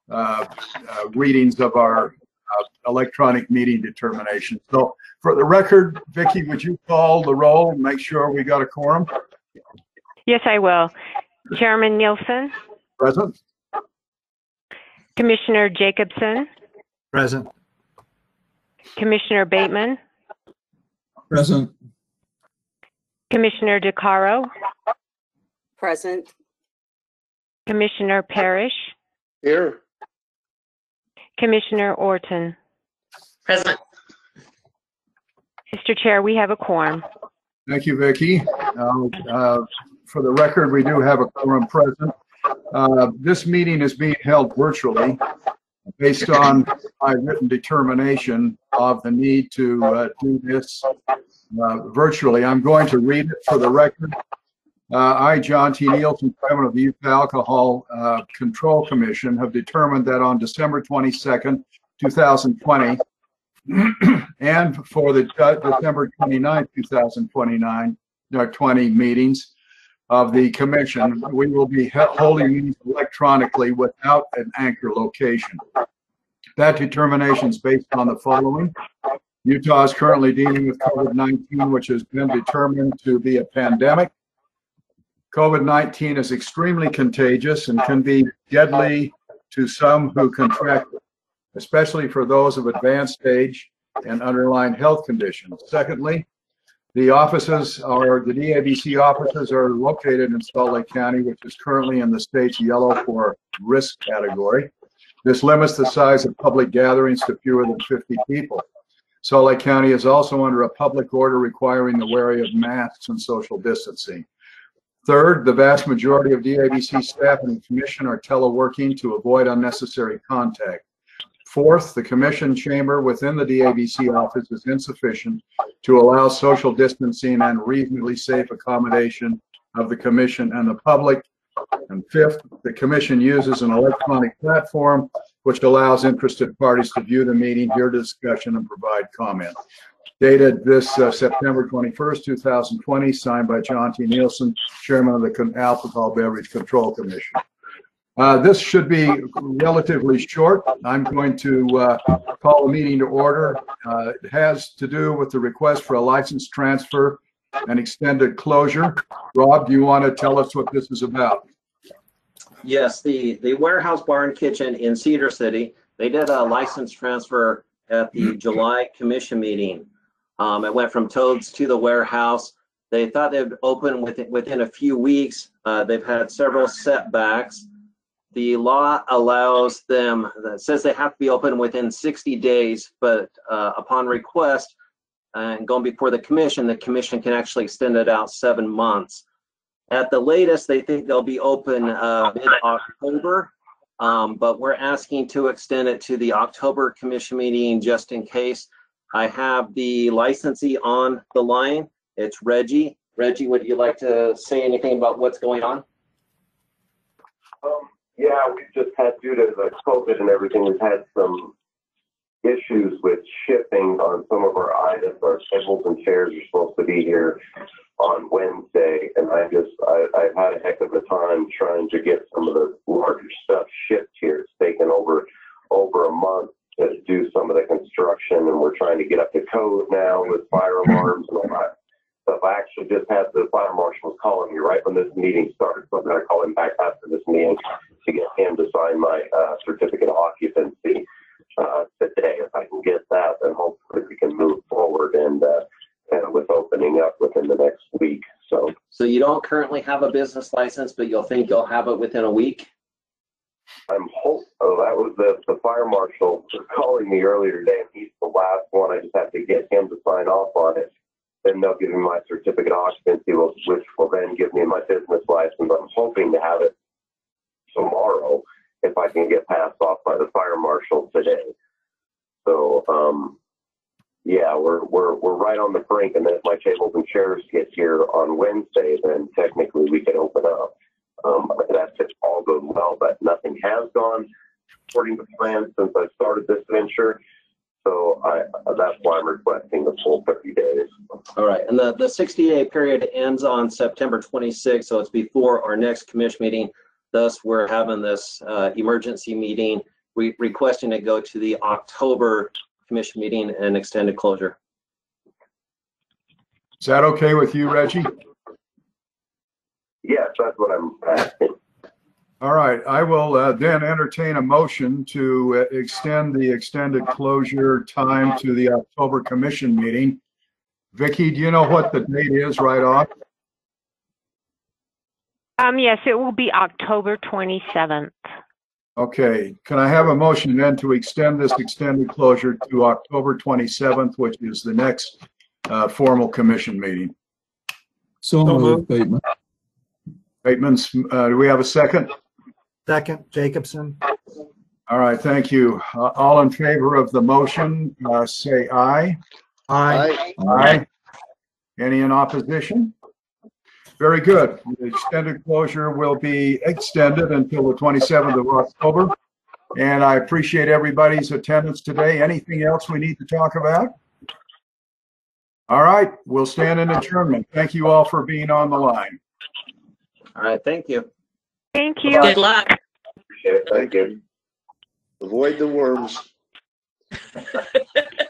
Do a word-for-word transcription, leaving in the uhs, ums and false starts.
uh, uh, readings of our uh, electronic meeting determination. So for the record, Vicki, would you call the roll and make sure we got a quorum? Yes, I will. Chairman Nielsen. Present. Commissioner Jacobson. Present. Commissioner Bateman. Present. Commissioner DeCaro. Present. Commissioner Parrish. Here. Commissioner Orton. Present. Mister Chair, we have a quorum. Thank you, Vicki. Uh, uh, for the record, we do have a quorum present. Uh, this meeting is being held virtually based on my written determination of the need to uh, do this uh, virtually. I'm going to read it for the record. Uh, I, John T. Nielsen, Chairman of the Youth Alcohol uh, Control Commission, have determined that on December twenty-second, two thousand twenty, and for the uh, December twenty-ninth, two thousand twenty-nine, uh, twenty meetings of the commission, we will be holding these electronically without an anchor location. That determination is based on the following. Utah is currently dealing with COVID nineteen, which has been determined to be a pandemic. COVID nineteen is extremely contagious and can be deadly to some who contract it, especially for those of advanced age and underlying health conditions. Secondly, the offices are, the D A B C offices are located in Salt Lake County, which is currently in the state's yellow for risk category. This limits the size of public gatherings to fewer than fifty people. Salt Lake County is also under a public order requiring the wearing of masks and social distancing. Third, the vast majority of D A B C staff and the commission are teleworking to avoid unnecessary contact. Fourth, the commission chamber within the D A B C office is insufficient to allow social distancing and reasonably safe accommodation of the commission and the public. And fifth, the commission uses an electronic platform which allows interested parties to view the meeting, hear discussion, and provide comment. Dated this uh, September twenty-first, two thousand twenty, signed by John T. Nielsen, Chairman of the Alcohol Beverage Control Commission. Uh, this should be relatively short. I'm going to uh, call the meeting to order. Uh, it has to do with the request for a license transfer and extended closure. Rob, do you want to tell us what this is about? Yes, the, the Warehouse Bar and Kitchen in Cedar City, they did a license transfer at the July commission meeting. Um, it went from Toads to the Warehouse. They thought they'd open within, within a few weeks. Uh, they've had several setbacks. The law allows them, that says they have to be open within sixty days, but uh, upon request and going before the commission, the commission can actually extend it out seven months. At the latest, they think they'll be open uh, mid-October, um, but we're asking to extend it to the October commission meeting just in case. I have the licensee on the line. It's Reggie. Reggie, would you like to say anything about what's going on? Um, yeah, we've just had, due to the COVID and everything, we've had some issues with shipping on some of our items. Our tables and chairs are supposed to be here on Wednesday, and I just, I, I've had a heck of a time trying to get some of the larger stuff shipped here. It's taken over, over a month to do some of the construction, and we're trying to get up to code now with fire alarms and all that stuff. I actually just had the fire marshal calling me right when this meeting started, so I'm going to call him back after this meeting to get him to sign my uh, certificate of occupancy uh, today. If I can get that, then hopefully we can move forward and uh, and with opening up within the next week. So, so you don't currently have a business license, but you'll think you'll have it within a week? I'm hope. Oh, that was the, the fire marshal was calling me earlier today, and he's the last one. I just have to get him to sign off on it. Then they'll give me my certificate of occupancy, which will then give me my business license. I'm hoping to have it tomorrow if I can get passed off by the fire marshal today. So, um, yeah, we're we're we're right on the brink. And then if my tables and chairs get here on Wednesday, then technically we can open up. Um, that's if all goes well, but nothing has gone according to plan since I started this venture. So I, that's why I'm requesting the full thirty days. All right, and the, the sixty day period ends on September twenty-sixth, so it's before our next commission meeting. Thus, we're having this uh, emergency meeting re- requesting it go to the October commission meeting and extended closure. Is that okay with you, Reggie? Yes, that's what I'm asking. All right, I will uh, then entertain a motion to uh, extend the extended closure time to the October commission meeting. Vicky, do you know what the date is right off? Um, yes, it will be October twenty-seventh. Okay, can I have a motion then to extend this extended closure to October twenty-seventh, which is the next uh, formal commission meeting? So So moved, moved. Bateman. Bateman's, uh, do we have a second? Second, Jacobson. All right, thank you. Uh, all in favor of the motion, uh, say aye. Aye. Aye. Any in opposition? Very good. The extended closure will be extended until the twenty-seventh of October. And I appreciate everybody's attendance today. Anything else we need to talk about? All right, we'll stand in adjournment. Thank you all for being on the line. All right, thank you. Thank you. Good luck. Appreciate it. Thank you. Avoid the worms.